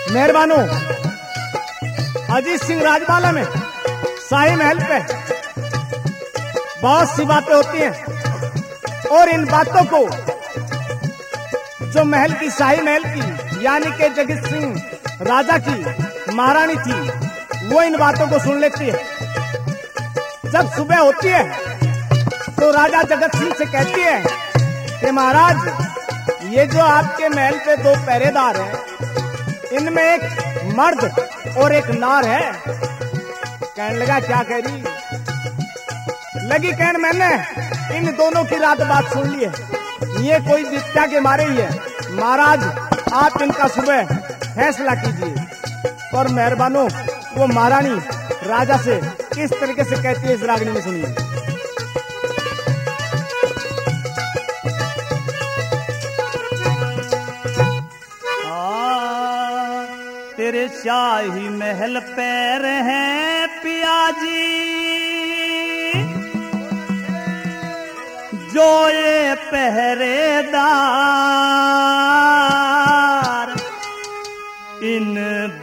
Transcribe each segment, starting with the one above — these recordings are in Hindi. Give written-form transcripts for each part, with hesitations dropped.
मेहरबानो, अजीत सिंह राजमाला में शाही महल पे बहुत सी बातें होती हैं और इन बातों को जो महल की शाही महल की यानी कि जगत सिंह राजा की महारानी थी वो इन बातों को सुन लेती है। जब सुबह होती है तो राजा जगत सिंह से कहती है कि महाराज ये जो आपके महल पे दो पहरेदार हैं इनमें एक मर्द और एक नार है। कहने लगा क्या कह रही? लगी कहने मैंने इन दोनों की रात बात सुन ली है, ये कोई विद्या के मारे ही है। महाराज आप इनका सुबह फैसला कीजिए। और मेहरबानो वो महारानी राजा से किस तरीके से कहती है इस रागनी में सुनिए। तेरे शाही महल पैर हैं पियाजी, जो ये पहरेदार इन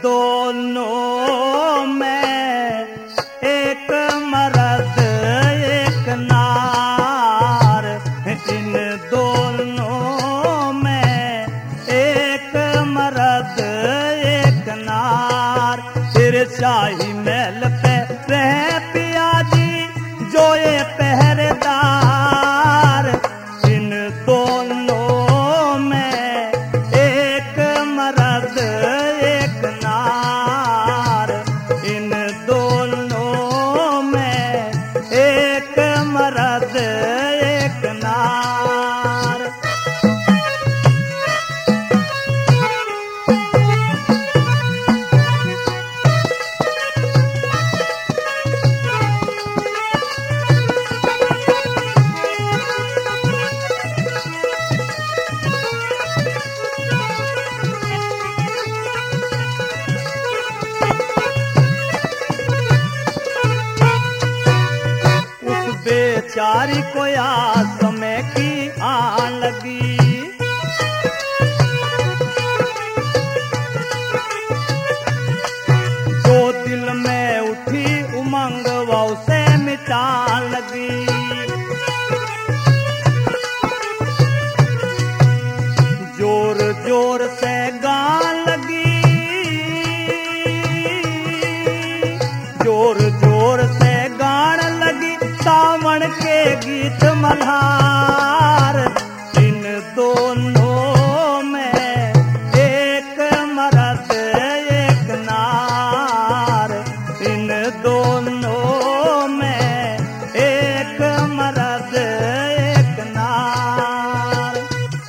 दोनों में एक मर्द एक नार, इन दोनों में एक मर्द एक नार। तेरे शाही महल पे रहे पियाजी जो ये पहरेदार इन दोनों में एक मर्द एक नार, इन दोनों में एक मर्द एक नार। बेचारी को याद समय की आन लगी, जो दिल में उठी उमंग वो उसे मिटान लगी। जोर जोर से गान लगी, जोर जोर से गान लगी सावन के गीत मल्हार। इन दोनों में एक मर्द एक नार, इन दोनों में एक मर्द एक नार।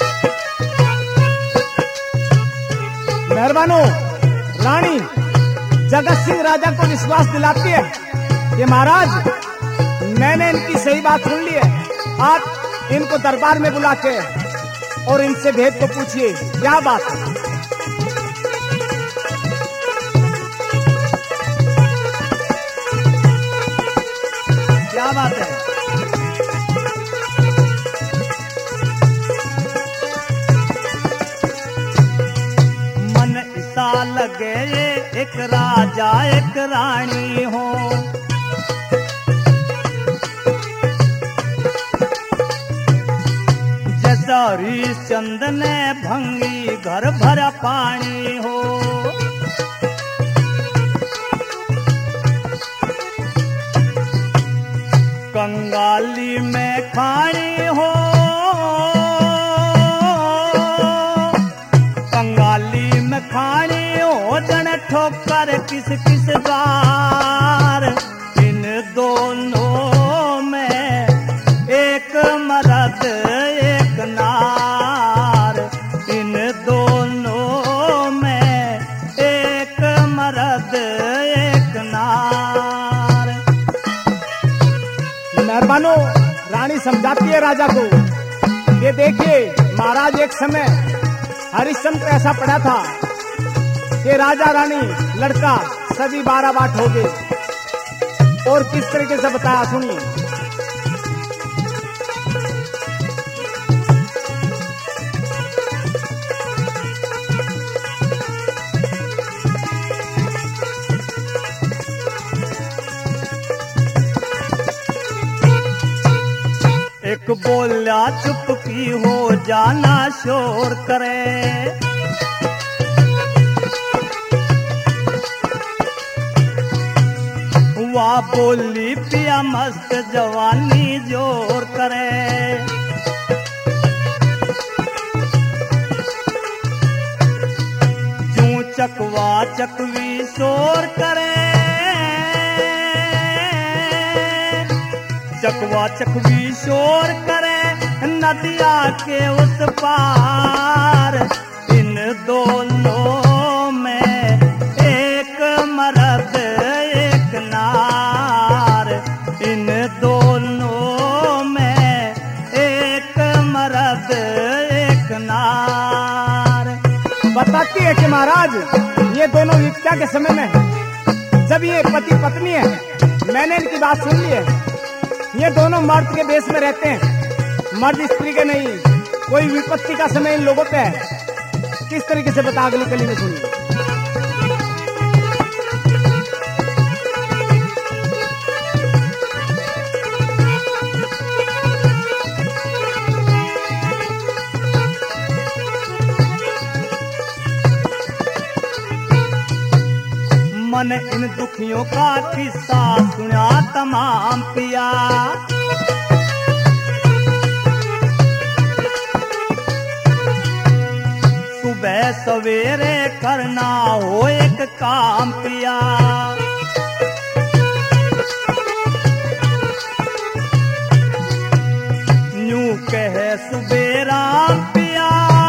मेहरबानो रानी जगत सिंह राजा को विश्वास दिलाती है कि महाराज मैंने इनकी सही बात सुन ली है, आप इनको दरबार में बुला के और इनसे भेद को पूछिए क्या बात है। क्या बात है? मन ऐसा लगे एक राजा एक रानी हो, हरिश्चंद ने भंगी घर भरा पानी हो। कंगाली में खानी हो, कंगाली में खानी हो जन ठोकर किस किस बार। इन दोनों में एक मर्द एक नार, इन दोनों में एक मर्द एक नार। मेहरबानो रानी समझाती है राजा को, ये देखिए महाराज एक समय हरिश्चंद्र को ऐसा पड़ा था कि राजा रानी लड़का सभी 12 बाट हो गए। और किस तरीके से बताया सुनिए। एक बोला चुपकी हो जाना शोर करे। वाह बोली पिया मस्त जवानी जोर करे। जूं चकवा चकवी शोर करे। चकवा चकवी शोर करे नदिया के उस पार। इन दोनों में एक मर्द एक नार। इन दोनों में एक मर्द एक नार। बताती है कि महाराज ये दोनों विपदा के समय में है। जब ये पति पत्नी है, मैंने इनकी बात सुन ली है। ये दोनों मर्द के देश में रहते हैं, मर्द स्त्री के नहीं। कोई विपत्ति का समय इन लोगों पे है। किस तरीके से बता अगली कली में सुनिए। मन इन दुखियों का किस्सा सुना तमाम पिया। सुबह सवेरे करना हो एक काम पिया। यूं कहे सुबेरा पिया।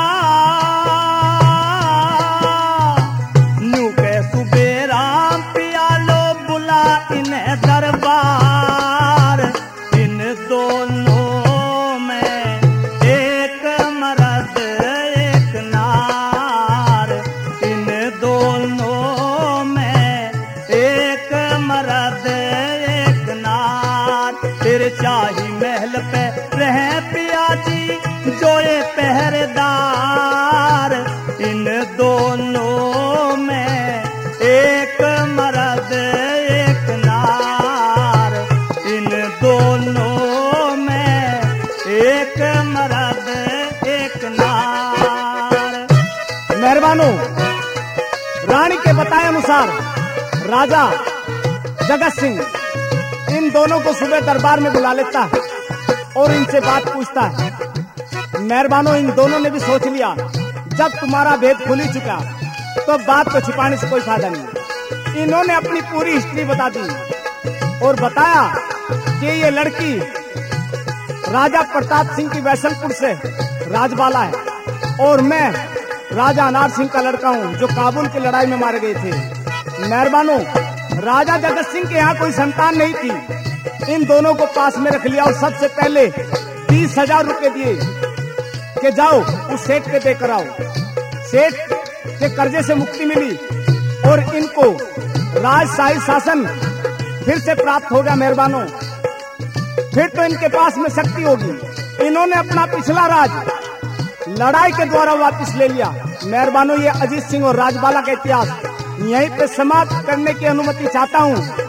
दरबार इन दोनों में एक मर्द एक नार। इन दोनों में एक मर्द एक नार। तेरे शाही महल पे रहे पिया जी जो ये पहरेदार। इन दोनों में एक मर्द एक नार। इन दोनों में एक मर्द एक नार। मेहरबानो, रानी के बताए अनुसार राजा जगत सिंह इन दोनों को सुबह दरबार में बुला लेता है और इनसे बात पूछता है। मेहरबानो, इन दोनों ने भी सोच लिया जब तुम्हारा भेद खुल ही चुका तो बात को छिपाने से कोई फायदा नहीं। इन्होंने अपनी पूरी हिस्ट्री बता दी और बताया कि ये लड़की राजा प्रताप सिंह की वैशलपुर से राजबाला है और मैं राजा अनार सिंह का लड़का हूँ जो काबुल की लड़ाई में मारे गए थे। मेहरबानो, राजा जगत सिंह के यहाँ कोई संतान नहीं थी। इन दोनों को पास में रख लिया और सबसे पहले 20,000 रुपए दिए कि जाओ उस सेठ पे देकर आओ। सेठ के कर्जे से मुक्ति मिली और इनको राजशाही शासन फिर से प्राप्त होगा। मेहरबानो, फिर तो इनके पास में शक्ति होगी। इन्होंने अपना पिछला राज लड़ाई के द्वारा वापस ले लिया। मेहरबानो, ये अजीत सिंह और राजबाला का इतिहास यहीं पे समाप्त करने की अनुमति चाहता हूँ।